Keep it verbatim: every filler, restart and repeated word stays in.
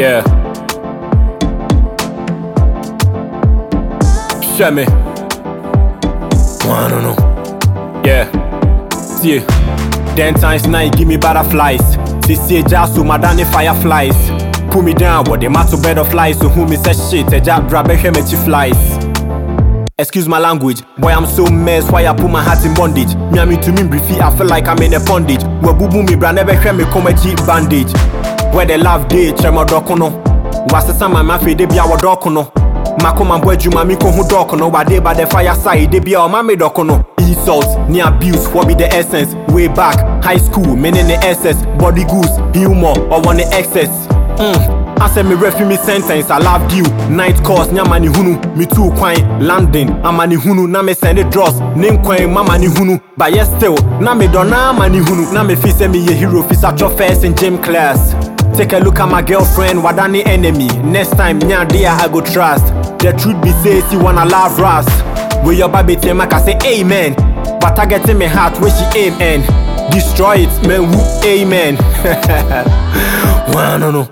Yeah. Show me. I don't know. Yeah. See. Ten times nine give me butterflies. See see just so madani fireflies. Pull me down, but they matter better flies. So who me say shit? A job grab a helmet flies. Excuse my language, boy I'm so messed. Why I put my heart in bondage? Me and me to me briefy, I feel like I'm in a bondage. Where boo boo me brand never hear me come a cheap bandage. Where the love day, chemo dokono. Was the summer my fee, they be our dokono. Makoma boy juma mi ko hu dokono. But they by the fireside, they be our mommy dokono. Insults, near abuse, what be the essence? Way back, high school, men in the S S. Body goose, humor, or one the excess. Mm. I said me refi me sentence, I loved you. Night course, nya mani hunu. Me too quine, landing, I'm mani hunu. Na me send it dross, name quine, ma mani hunu. But yes still, na me dona mani hunu. Na me fi say me ye hero, fi such a first in gym class. Take a look at my girlfriend, wadani enemy. Next time, nya dear I go trust. The truth be say, she wanna love rust. With your baby team, I can say amen. But I get in my heart where she aim and destroy it, man, woo, amen. Well, I don't know.